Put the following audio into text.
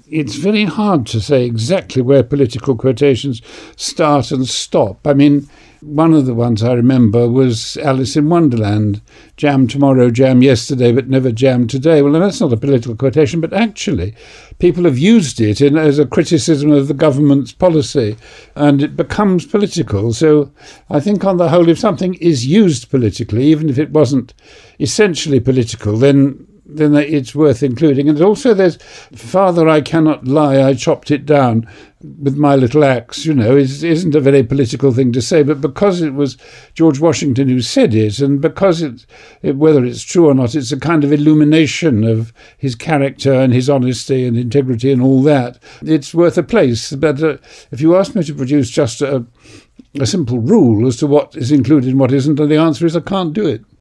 it's very hard to say exactly where political quotations start and stop. I mean, one of the ones I remember was Alice in Wonderland, jam tomorrow, jam yesterday, but never jam today. Well, that's not a political quotation, but actually people have used it as a criticism of the government's policy, and it becomes political. So I think on the whole, if something is used politically, even if it wasn't essentially political, then it's worth including. And also there's, Father, I cannot lie, I chopped it down with my little axe, isn't a very political thing to say, but because it was George Washington who said it, and because whether it's true or not, it's a kind of illumination of his character and his honesty and integrity and all that, it's worth a place. But if you ask me to produce just a simple rule as to what is included and what isn't, then the answer is I can't do it.